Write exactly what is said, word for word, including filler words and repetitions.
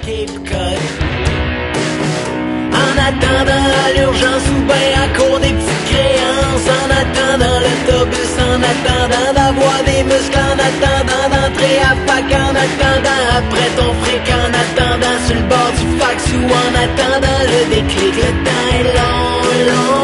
escape code. En attendant à l'urgence ou bien à court des petites créances. En attendant l'autobus, en attendant d'avoir des muscles. En attendant d'entrer à fac, en attendant après ton fric. En attendant sur le bord du fax ou en attendant le déclic. Le temps est long, long.